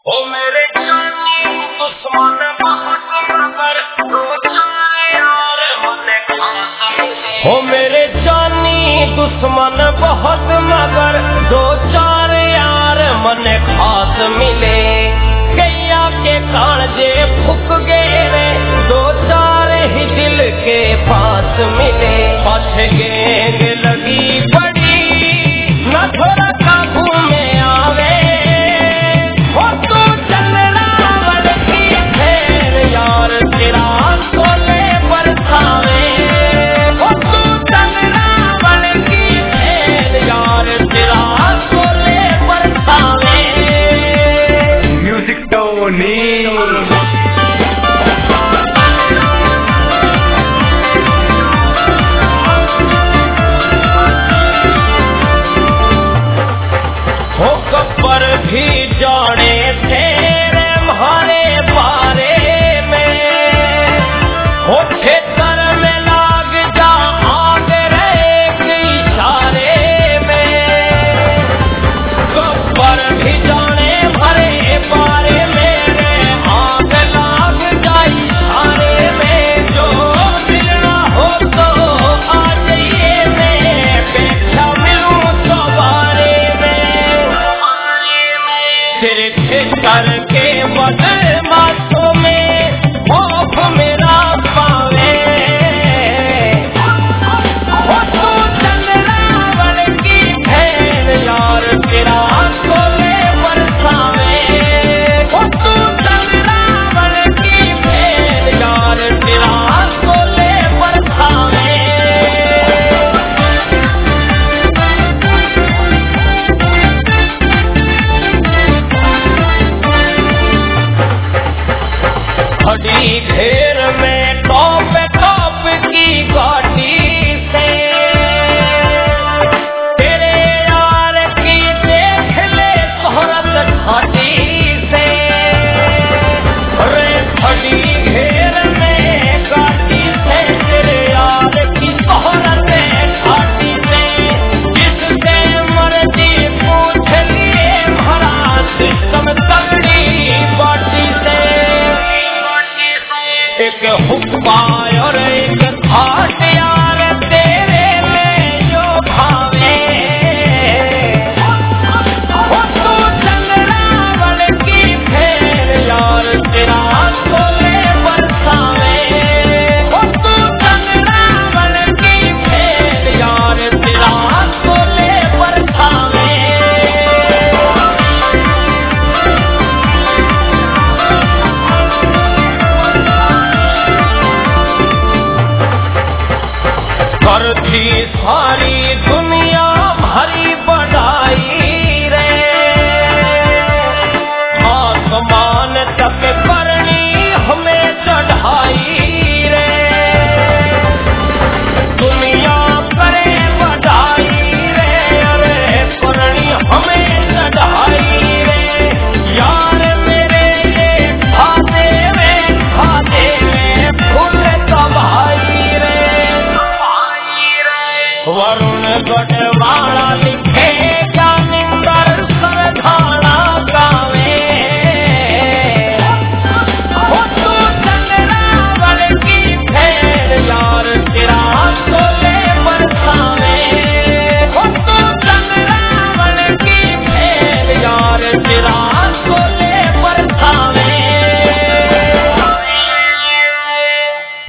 ओ मेरे जानी दुश्मन बहुत मगर दो चार यार मने खास मिले। ओ मेरे जानी दुश्मन बहुत मगर दो चार यार मने खास मिले। गैया के कांजे फूक गए रे दो चार ही दिल के पास मिले। पछ गेंग लगी बड़ी न थोड़ा काबू में आवे। हो तू चल रावण की फेर यार तेरा सोले बरसावे। हो तू चल रावण की फेर यार तेरा सोले बरसावे। म्यूजिक टोनी पर भी जाने तेरे म्हारे बारे में। हो खेतर में लाग जा आग रहे इशारे में। पर भी जाने भरे बारे में आग लाग जा इशारे में। जो मिलना हो तो आ जाइए मैं पेक्षा मिलूं तो बारे में। तेरे करके बदमाश